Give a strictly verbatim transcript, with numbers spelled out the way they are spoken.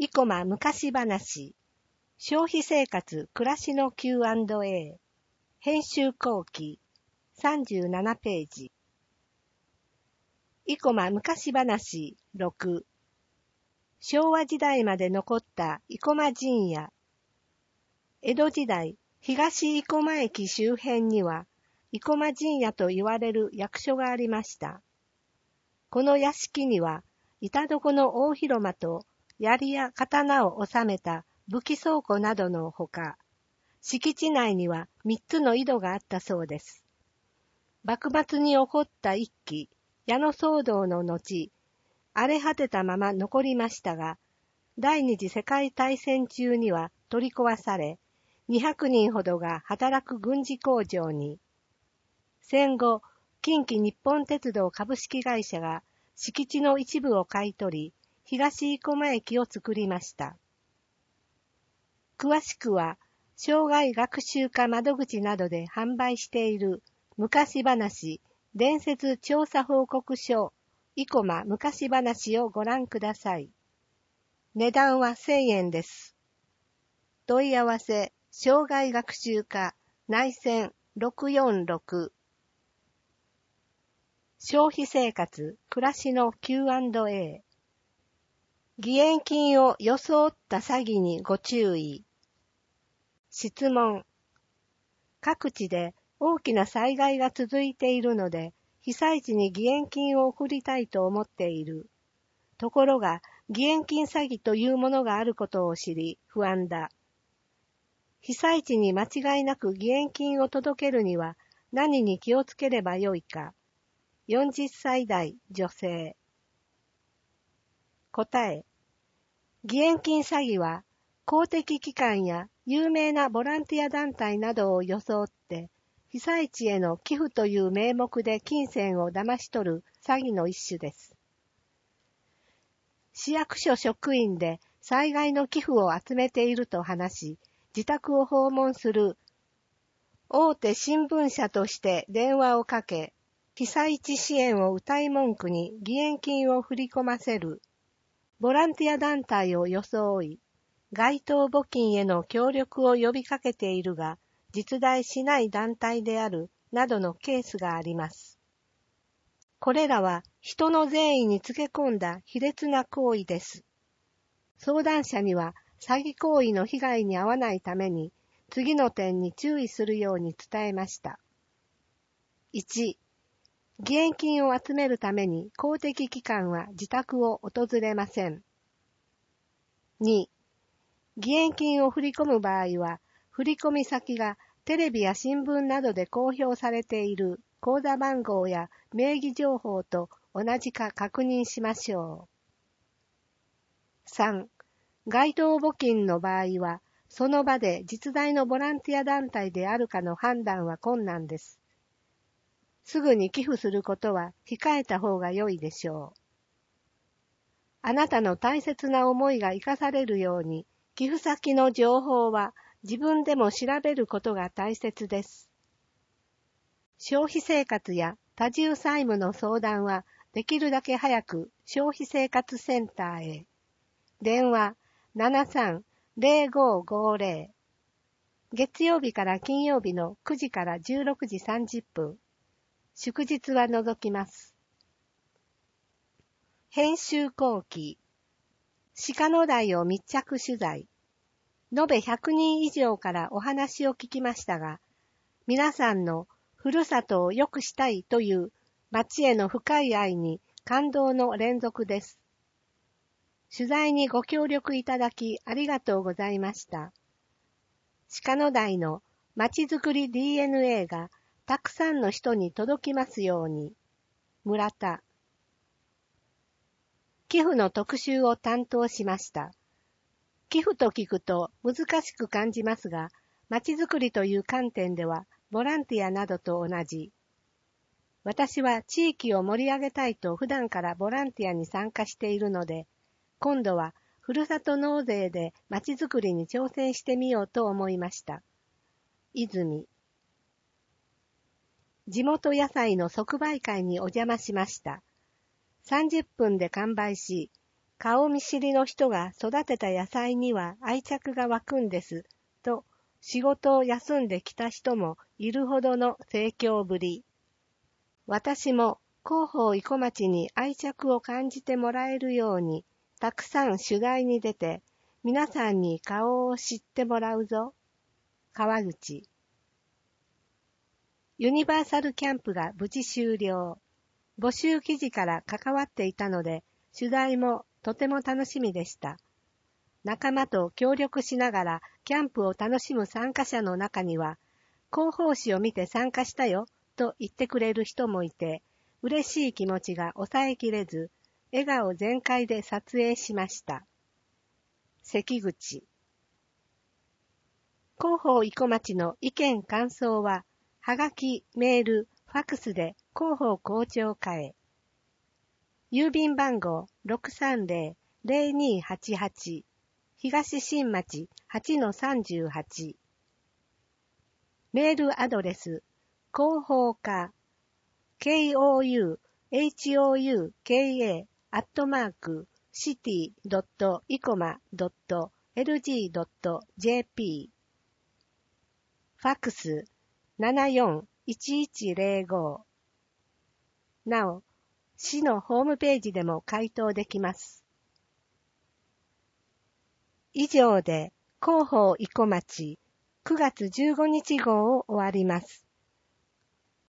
生駒昔話、消費生活暮らしの キューアンドエー、編集後期、さんじゅうななページ。生駒昔話ろく、昭和時代まで残った生駒陣屋。江戸時代、東生駒駅周辺には、生駒陣屋と言われる役所がありました。この屋敷には、板床の大広間と、槍や刀を収めた武器倉庫などのほか、敷地内には三つの井戸があったそうです。幕末に起こった一揆、矢野騒動の後、荒れ果てたまま残りましたが、第二次世界大戦中には取り壊され、にひゃくにんほどが働く軍事工場に、戦後、近畿日本鉄道株式会社が敷地の一部を買い取り、東生駒駅を作りました。詳しくは、生涯学習課窓口などで販売している昔話、伝説調査報告書、生駒昔話をご覧ください。値段はせんえんです。問い合わせ、生涯学習課内線ろくよんろく。消費生活、暮らしの キューアンドエー。義援金を装った詐欺にご注意。質問。各地で大きな災害が続いているので、被災地に義援金を送りたいと思っている。ところが、義援金詐欺というものがあることを知り、不安だ。被災地に間違いなく義援金を届けるには、何に気をつければよいか。よんじゅっさい代女性。答え。義援金詐欺は、公的機関や有名なボランティア団体などを装って、被災地への寄付という名目で金銭を騙し取る詐欺の一種です。市役所職員で災害の寄付を集めていると話し、自宅を訪問する大手新聞社として電話をかけ、被災地支援を謳い文句に義援金を振り込ませる。ボランティア団体を装い、街頭募金への協力を呼びかけているが、実在しない団体であるなどのケースがあります。これらは人の善意につけ込んだ卑劣な行為です。相談者には詐欺行為の被害に遭わないために、次の点に注意するように伝えました。いち、義援金を集めるために公的機関は自宅を訪れません。に、義援金を振り込む場合は、振込先がテレビや新聞などで公表されている口座番号や名義情報と同じか確認しましょう。さん、街頭募金の場合は、その場で実在のボランティア団体であるかの判断は困難です。すぐに寄付することは控えた方が良いでしょう。あなたの大切な思いが生かされるように、寄付先の情報は自分でも調べることが大切です。消費生活や多重債務の相談はできるだけ早く消費生活センターへ。電話 ななさんゼロごごゼロ。月曜日から金曜日のくじからじゅうろくじさんじゅっぷん。祝日は除きます。編集後期。鹿野台を密着取材。延べひゃくにん以上からお話を聞きましたが、皆さんのふるさとを良くしたいという町への深い愛に感動の連続です。取材にご協力いただきありがとうございました。鹿野台のまちづくり ディーエヌエー がたくさんの人に届きますように。村田。寄付の特集を担当しました。寄付と聞くと難しく感じますが、まちづくりという観点ではボランティアなどと同じ。私は地域を盛り上げたいと普段からボランティアに参加しているので、今度はふるさと納税でまちづくりに挑戦してみようと思いました。泉。地元野菜の即売会にお邪魔しました。さんじゅっぷんで完売し、 顔見知りの人が育てた野菜には愛着が湧くんです、と仕事を休んできた人もいるほどの盛況ぶり。私も広報生駒町に愛着を感じてもらえるように、たくさん取材に出て、皆さんに顔を知ってもらうぞ。川口。ユニバーサルキャンプが無事終了。募集記事から関わっていたので、取材もとても楽しみでした。仲間と協力しながらキャンプを楽しむ参加者の中には、広報誌を見て参加したよと言ってくれる人もいて、嬉しい気持ちが抑えきれず、笑顔全開で撮影しました。関口。広報生駒町の意見感想は、はがき、メール、ファクスで広報校長課へ。郵便番号 ろくさんぜろ ぜろにはちはち 東新町 はちのさんじゅうはち。メールアドレス、広報課、コウホウカ アットマーク、シティドットイコマドットエルジードットジェーピー。ファクス、ななよんいちいちぜろご。なお、市のホームページでも回答できます。以上で、広報生駒町くがつじゅうごにち号を終わります。